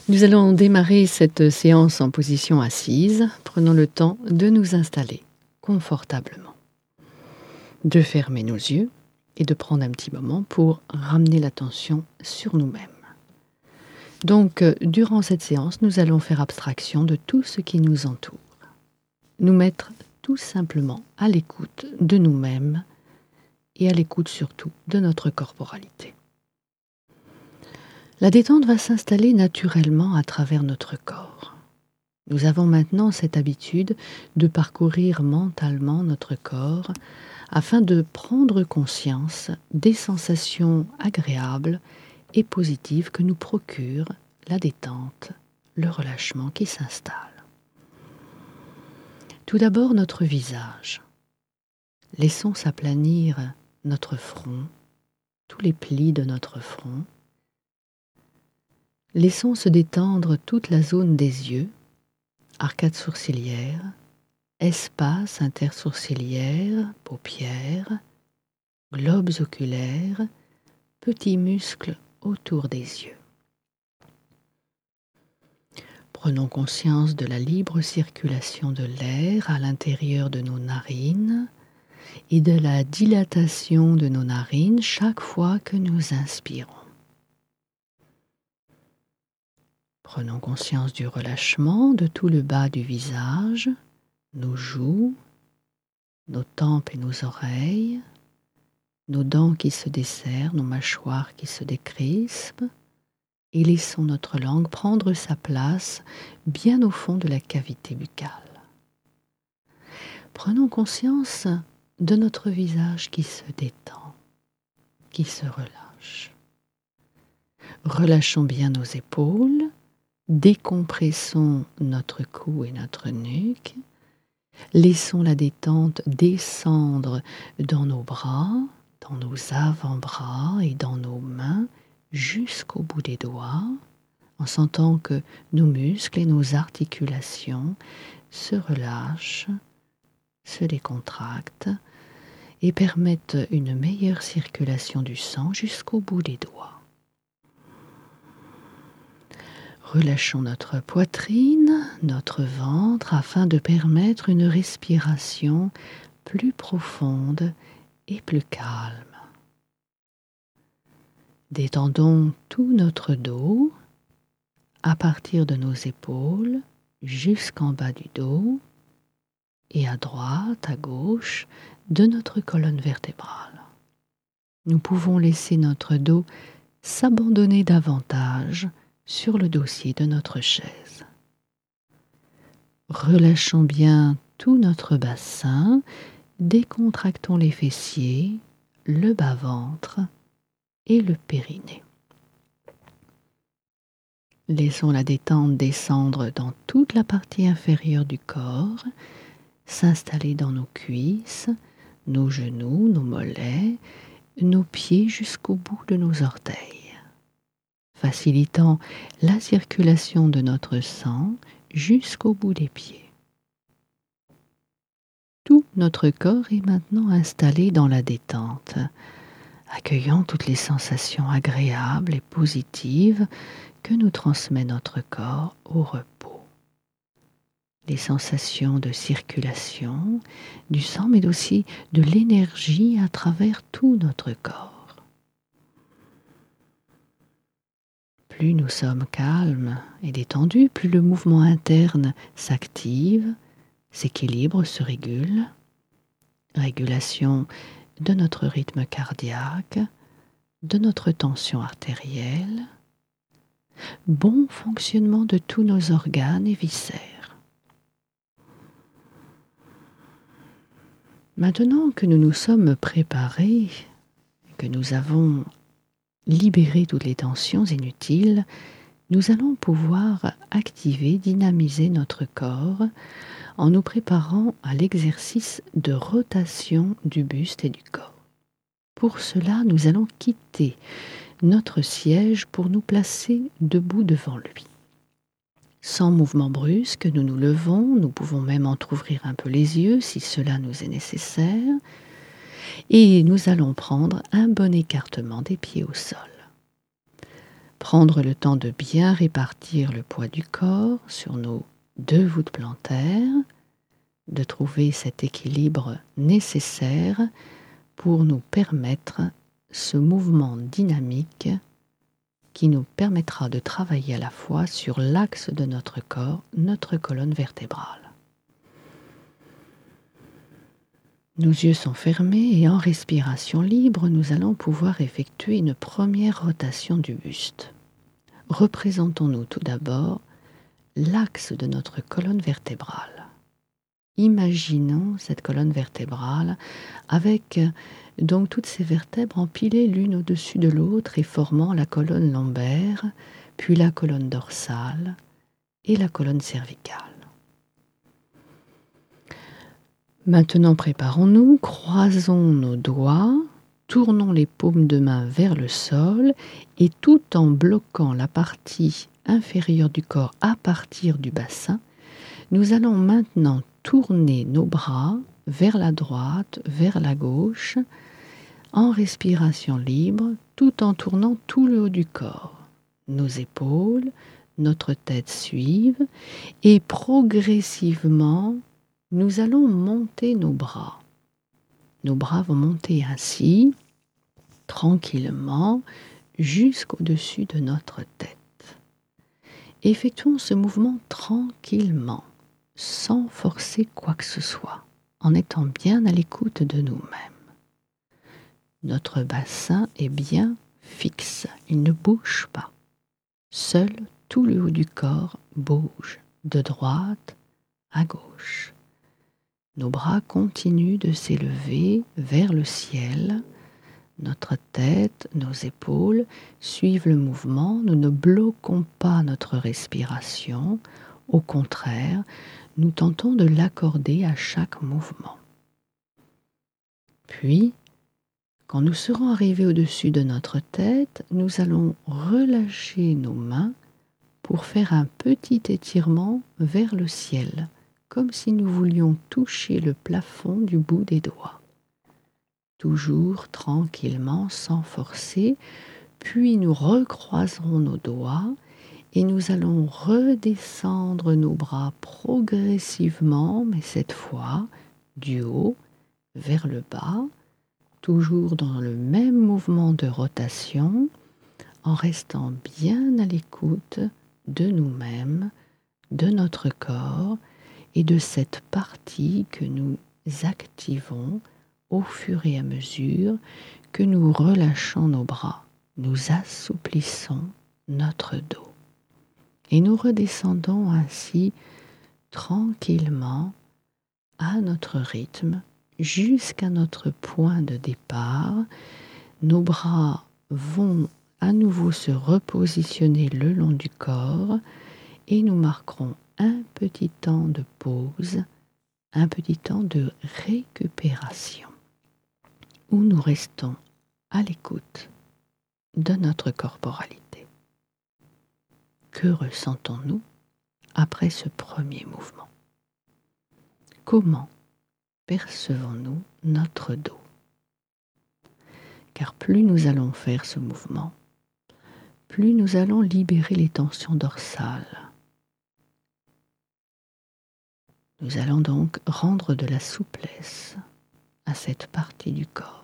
Nous allons démarrer cette séance en position assise. Prenons le temps de nous installer confortablement, de fermer nos yeux et de prendre un petit moment pour ramener l'attention sur nous-mêmes. Donc, durant cette séance, nous allons faire abstraction de tout ce qui nous entoure. Nous mettre tout simplement à l'écoute de nous-mêmes et à l'écoute surtout de notre corporalité. La détente va s'installer naturellement à travers notre corps. Nous avons maintenant cette habitude de parcourir mentalement notre corps afin de prendre conscience des sensations agréables et positives que nous procure la détente, le relâchement qui s'installe. Tout d'abord, notre visage. Laissons s'aplanir notre front, tous les plis de notre front. Laissons se détendre toute la zone des yeux, arcade sourcilière, espace intersourciliaire, paupières, globes oculaires, petits muscles autour des yeux. Prenons conscience de la libre circulation de l'air à l'intérieur de nos narines et de la dilatation de nos narines chaque fois que nous inspirons. Prenons conscience du relâchement de tout le bas du visage, nos joues, nos tempes et nos oreilles, nos dents qui se desserrent, nos mâchoires qui se décrispent, et laissons notre langue prendre sa place bien au fond de la cavité buccale. Prenons conscience de notre visage qui se détend, qui se relâche. Relâchons bien nos épaules, décompressons notre cou et notre nuque, laissons la détente descendre dans nos bras, dans nos avant-bras et dans nos mains jusqu'au bout des doigts, en sentant que nos muscles et nos articulations se relâchent, se décontractent et permettent une meilleure circulation du sang jusqu'au bout des doigts. Relâchons notre poitrine, notre ventre, afin de permettre une respiration plus profonde et plus calme. Détendons tout notre dos, à partir de nos épaules jusqu'en bas du dos, et à droite, à gauche, de notre colonne vertébrale. Nous pouvons laisser notre dos s'abandonner davantage sur le dossier de notre chaise. Relâchons bien tout notre bassin, décontractons les fessiers, le bas-ventre et le périnée. Laissons la détente descendre dans toute la partie inférieure du corps, s'installer dans nos cuisses, nos genoux, nos mollets, nos pieds jusqu'au bout de nos orteils, facilitant la circulation de notre sang jusqu'au bout des pieds. Tout notre corps est maintenant installé dans la détente, accueillant toutes les sensations agréables et positives que nous transmet notre corps au repos. Les sensations de circulation du sang, mais aussi de l'énergie à travers tout notre corps. Plus nous sommes calmes et détendus, plus le mouvement interne s'active, s'équilibre, se régule. Régulation de notre rythme cardiaque, de notre tension artérielle, bon fonctionnement de tous nos organes et viscères. Maintenant que nous nous sommes préparés, que nous avons libéré toutes les tensions inutiles, nous allons pouvoir activer, dynamiser notre corps en nous préparant à l'exercice de rotation du buste et du corps. Pour cela, nous allons quitter notre siège pour nous placer debout devant lui. Sans mouvement brusque, nous nous levons, nous pouvons même entrouvrir un peu les yeux si cela nous est nécessaire, et nous allons prendre un bon écartement des pieds au sol. Prendre le temps de bien répartir le poids du corps sur nos 2 voûtes plantaires, de trouver cet équilibre nécessaire pour nous permettre ce mouvement dynamique qui nous permettra de travailler à la fois sur l'axe de notre corps, notre colonne vertébrale. Nos yeux sont fermés et en respiration libre, nous allons pouvoir effectuer une première rotation du buste. Représentons-nous tout d'abord l'axe de notre colonne vertébrale. Imaginons cette colonne vertébrale avec donc toutes ces vertèbres empilées l'une au-dessus de l'autre et formant la colonne lombaire, puis la colonne dorsale et la colonne cervicale. Maintenant, préparons-nous, croisons nos doigts, tournons les paumes de main vers le sol et tout en bloquant la partie inférieure du corps à partir du bassin, nous allons maintenant tourner nos bras vers la droite, vers la gauche, en respiration libre, tout en tournant tout le haut du corps. Nos épaules, notre tête suivent et progressivement, nous allons monter nos bras. Nos bras vont monter ainsi, tranquillement, jusqu'au-dessus de notre tête. Effectuons ce mouvement tranquillement, sans forcer quoi que ce soit, en étant bien à l'écoute de nous-mêmes. Notre bassin est bien fixe, il ne bouge pas. Seul tout le haut du corps bouge, de droite à gauche. Nos bras continuent de s'élever vers le ciel. Notre tête, nos épaules suivent le mouvement. Nous ne bloquons pas notre respiration. Au contraire, nous tentons de l'accorder à chaque mouvement. Puis, quand nous serons arrivés au-dessus de notre tête, nous allons relâcher nos mains pour faire un petit étirement vers le ciel, comme si nous voulions toucher le plafond du bout des doigts. Toujours tranquillement, sans forcer, puis nous recroiserons nos doigts et nous allons redescendre nos bras progressivement, mais cette fois du haut vers le bas, toujours dans le même mouvement de rotation, en restant bien à l'écoute de nous-mêmes, de notre corps et de cette partie que nous activons au fur et à mesure que nous relâchons nos bras. Nous assouplissons notre dos. Et nous redescendons ainsi tranquillement à notre rythme jusqu'à notre point de départ. Nos bras vont à nouveau se repositionner le long du corps et nous marquerons un petit temps de pause, un petit temps de récupération où nous restons à l'écoute de notre corporalité. Que ressentons-nous après ce premier mouvement? Comment percevons-nous notre dos? Car plus nous allons faire ce mouvement, plus nous allons libérer les tensions dorsales. Nous allons donc rendre de la souplesse à cette partie du corps.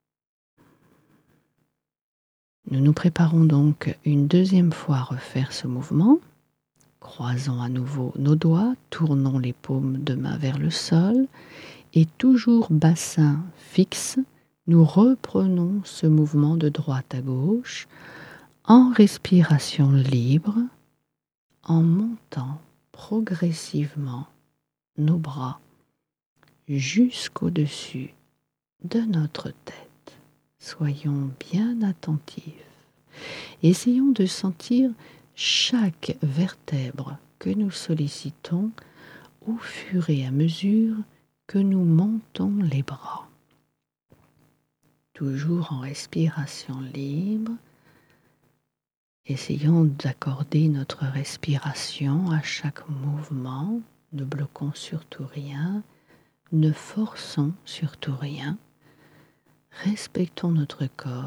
Nous nous préparons donc une deuxième fois à refaire ce mouvement. Croisons à nouveau nos doigts, tournons les paumes de main vers le sol et toujours bassin fixe, nous reprenons ce mouvement de droite à gauche en respiration libre, en montant progressivement nos bras jusqu'au-dessus de notre tête. Soyons bien attentifs. Essayons de sentir chaque vertèbre que nous sollicitons au fur et à mesure que nous montons les bras. Toujours en respiration libre, essayons d'accorder notre respiration à chaque mouvement. Ne bloquons surtout rien, ne forçons surtout rien. Respectons notre corps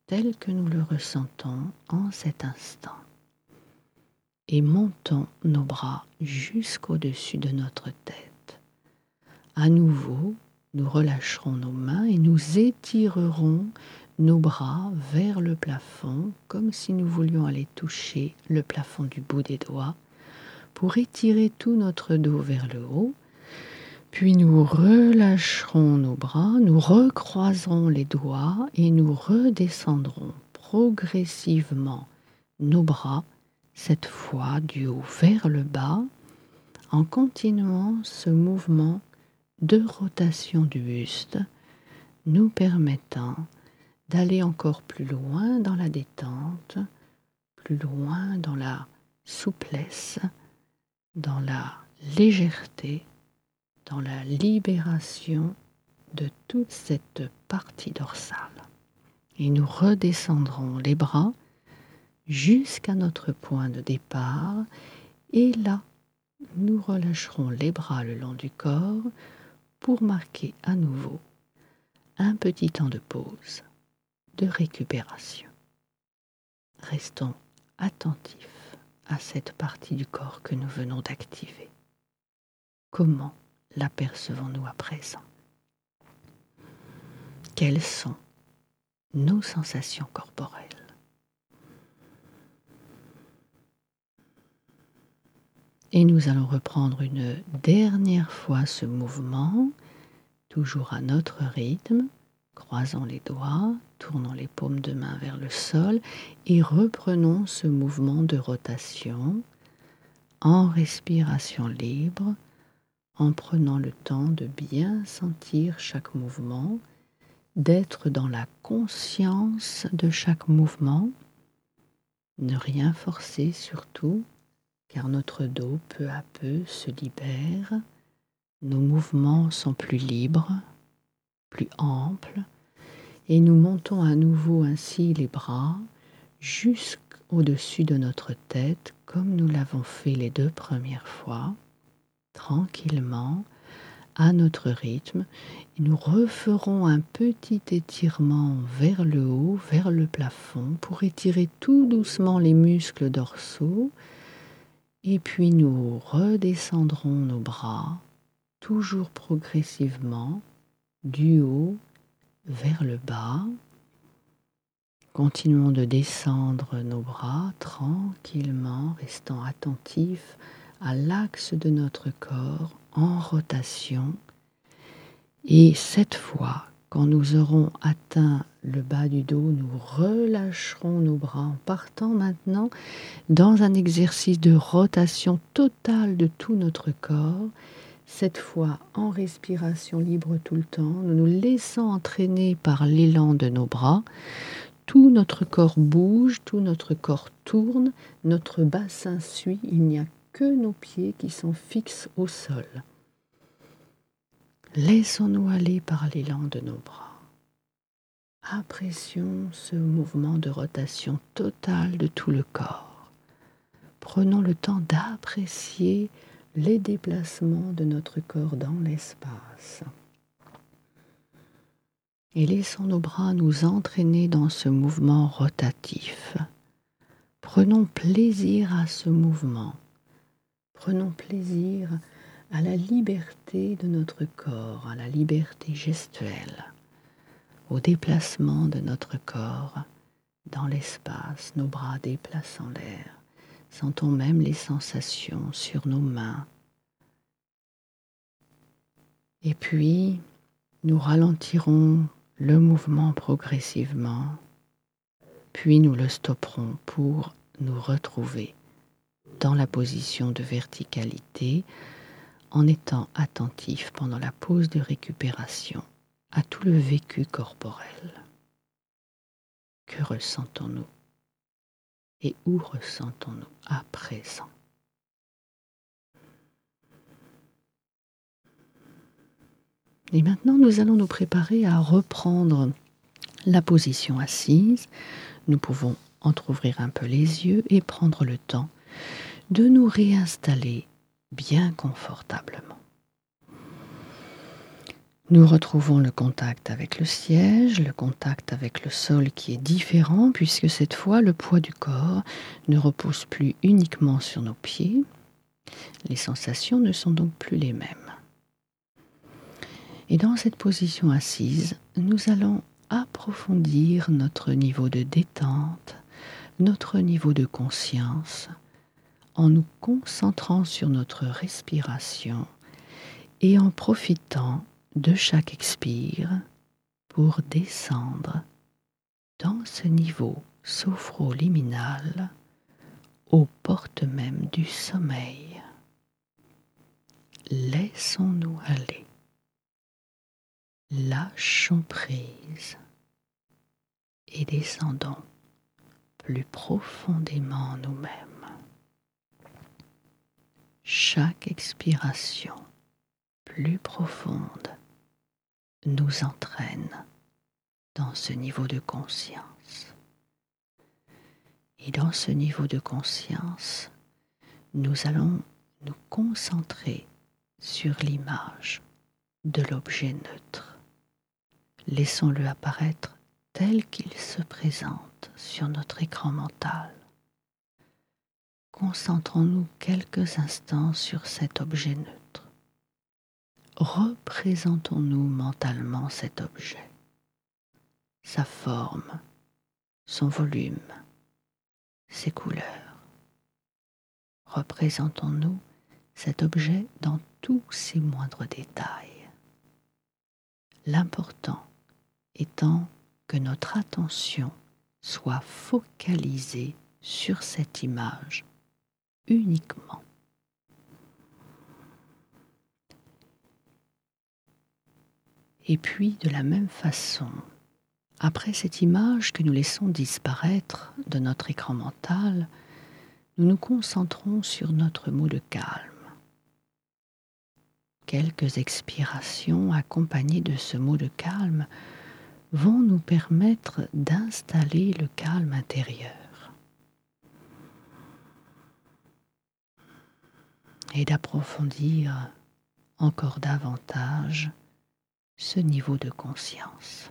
tel que nous le ressentons en cet instant. Et montons nos bras jusqu'au-dessus de notre tête. À nouveau, nous relâcherons nos mains et nous étirerons nos bras vers le plafond, comme si nous voulions aller toucher le plafond du bout des doigts, pour étirer tout notre dos vers le haut. Puis nous relâcherons nos bras, nous recroiserons les doigts et nous redescendrons progressivement nos bras, cette fois du haut vers le bas, en continuant ce mouvement de rotation du buste, nous permettant d'aller encore plus loin dans la détente, plus loin dans la souplesse, dans la légèreté, dans la libération de toute cette partie dorsale. Et nous redescendrons les bras jusqu'à notre point de départ et là, nous relâcherons les bras le long du corps pour marquer à nouveau un petit temps de pause, de récupération. Restons attentifs à cette partie du corps que nous venons d'activer. Comment l'apercevons-nous à présent? Quelles sont nos sensations corporelles? Et nous allons reprendre une dernière fois ce mouvement, toujours à notre rythme, croisant les doigts, tournant les paumes de main vers le sol et reprenons ce mouvement de rotation en respiration libre, en prenant le temps de bien sentir chaque mouvement, d'être dans la conscience de chaque mouvement, ne rien forcer surtout, car notre dos peu à peu se libère, nos mouvements sont plus libres, plus amples, et nous montons à nouveau ainsi les bras jusqu'au-dessus de notre tête, comme nous l'avons fait les 2 premières fois, tranquillement, à notre rythme, et nous referons un petit étirement vers le haut, vers le plafond, pour étirer tout doucement les muscles dorsaux, et puis nous redescendrons nos bras, toujours progressivement, du haut vers le bas. Continuons de descendre nos bras tranquillement, restant attentifs à l'axe de notre corps en rotation. Et cette fois, quand nous aurons atteint le bas du dos, nous relâcherons nos bras en partant maintenant dans un exercice de rotation totale de tout notre corps. Cette fois en respiration libre tout le temps, nous nous laissons entraîner par l'élan de nos bras. Tout notre corps bouge, tout notre corps tourne, notre bassin suit, il n'y a que nos pieds qui sont fixes au sol. Laissons-nous aller par l'élan de nos bras. Apprécions ce mouvement de rotation totale de tout le corps. Prenons le temps d'apprécier les déplacements de notre corps dans l'espace. Et laissons nos bras nous entraîner dans ce mouvement rotatif. Prenons plaisir à ce mouvement. Prenons plaisir à la liberté de notre corps, à la liberté gestuelle, au déplacement de notre corps dans l'espace, nos bras déplaçant l'air. Sentons même les sensations sur nos mains. Et puis, nous ralentirons le mouvement progressivement, puis nous le stopperons pour nous retrouver dans la position de verticalité en étant attentifs pendant la pause de récupération à tout le vécu corporel. Que ressentons-nous et où ressentons-nous à présent? Et maintenant, nous allons nous préparer à reprendre la position assise. Nous pouvons entrouvrir un peu les yeux et prendre le temps de nous réinstaller bien confortablement. Nous retrouvons le contact avec le siège, le contact avec le sol qui est différent puisque cette fois le poids du corps ne repose plus uniquement sur nos pieds. Les sensations ne sont donc plus les mêmes. Et dans cette position assise, nous allons approfondir notre niveau de détente, notre niveau de conscience, en nous concentrant sur notre respiration et en profitant de chaque expire pour descendre dans ce niveau sophroliminal aux portes même du sommeil. Laissons-nous aller. Lâchons prise et descendons plus profondément en nous-mêmes. Chaque expiration plus profonde nous entraîne dans ce niveau de conscience. Et dans ce niveau de conscience, nous allons nous concentrer sur l'image de l'objet neutre. Laissons-le apparaître tel qu'il se présente sur notre écran mental. Concentrons-nous quelques instants sur cet objet neutre. Représentons-nous mentalement cet objet, sa forme, son volume, ses couleurs. Représentons-nous cet objet dans tous ses moindres détails. L'important étant que notre attention soit focalisée sur cette image uniquement. Et puis, de la même façon, après cette image que nous laissons disparaître de notre écran mental, nous nous concentrons sur notre mot de calme. Quelques expirations accompagnées de ce mot de calme vont nous permettre d'installer le calme intérieur et d'approfondir encore davantage ce niveau de conscience.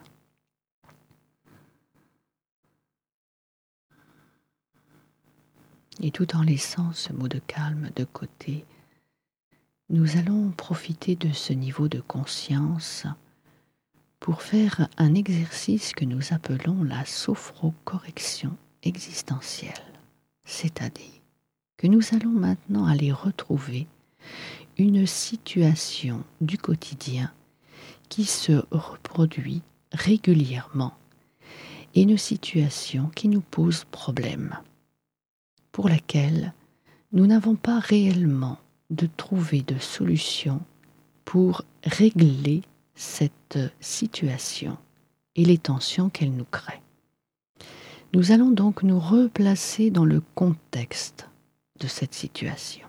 Et tout en laissant ce mot de calme de côté, nous allons profiter de ce niveau de conscience pour faire un exercice que nous appelons la sophrocorrection existentielle, c'est-à-dire que nous allons maintenant aller retrouver une situation du quotidien qui se reproduit régulièrement et une situation qui nous pose problème, pour laquelle nous n'avons pas réellement de trouver de solution pour régler cette situation et les tensions qu'elle nous crée. Nous allons donc nous replacer dans le contexte de cette situation.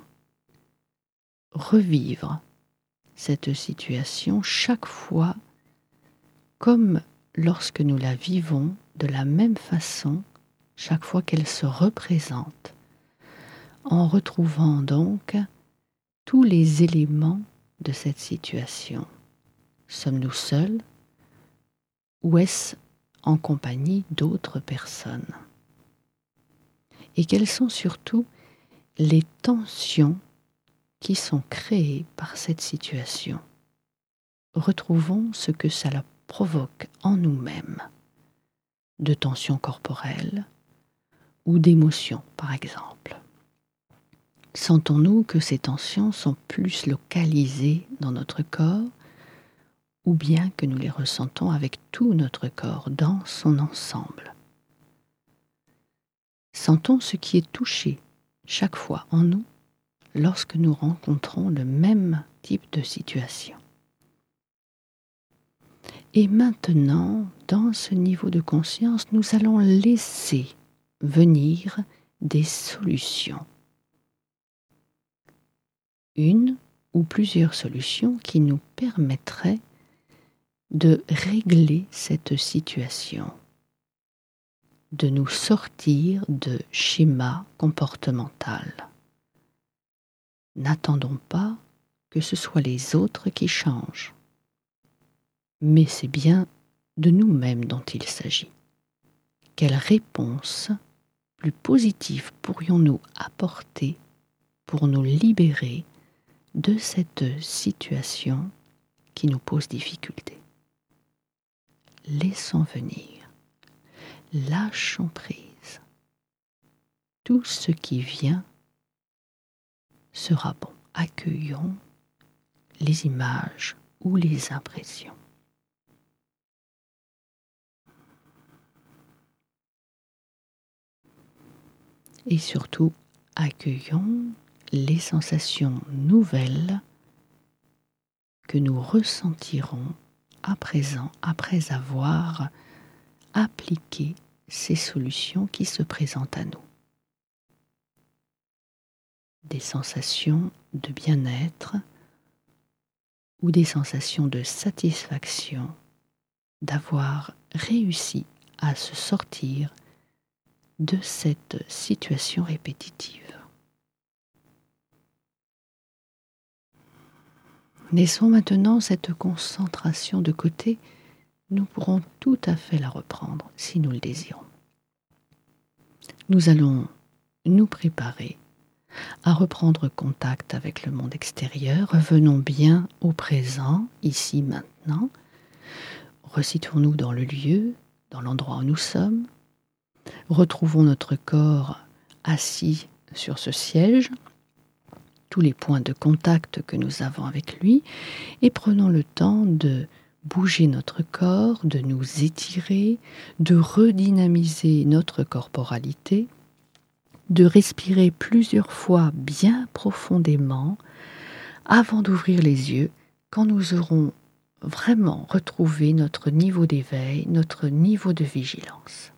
Revivre cette situation chaque fois comme lorsque nous la vivons de la même façon chaque fois qu'elle se représente, en retrouvant donc tous les éléments de cette situation. Sommes-nous seuls ou est-ce en compagnie d'autres personnes? Et quelles sont surtout les tensions qui sont créées par cette situation? Retrouvons ce que cela provoque en nous-mêmes, de tensions corporelles ou d'émotions par exemple. Sentons-nous que ces tensions sont plus localisées dans notre corps ou bien que nous les ressentons avec tout notre corps dans son ensemble? Sentons ce qui est touché chaque fois en nous lorsque nous rencontrons le même type de situation. Et maintenant, dans ce niveau de conscience, nous allons laisser venir des solutions. Une ou plusieurs solutions qui nous permettraient de régler cette situation, de nous sortir de schémas comportementaux. N'attendons pas que ce soit les autres qui changent. mais c'est bien de nous-mêmes dont il s'agit. Quelle réponse plus positive pourrions-nous apporter pour nous libérer de cette situation qui nous pose difficulté? Laissons venir, lâchons prise. Tout ce qui vient sera bon. Accueillons les images ou les impressions. Et surtout, accueillons les sensations nouvelles que nous ressentirons à présent après avoir appliqué ces solutions qui se présentent à nous. Des sensations de bien-être ou des sensations de satisfaction d'avoir réussi à se sortir de cette situation répétitive. Laissons maintenant cette concentration de côté, nous pourrons tout à fait la reprendre si nous le désirons. Nous allons nous préparer à reprendre contact avec le monde extérieur. Revenons bien au présent, ici, maintenant. Resituons-nous dans le lieu, dans l'endroit où nous sommes. Retrouvons notre corps assis sur ce siège, tous les points de contact que nous avons avec lui, et prenons le temps de bouger notre corps, de nous étirer, de redynamiser notre corporalité, de respirer plusieurs fois bien profondément avant d'ouvrir les yeux quand nous aurons vraiment retrouvé notre niveau d'éveil, notre niveau de vigilance.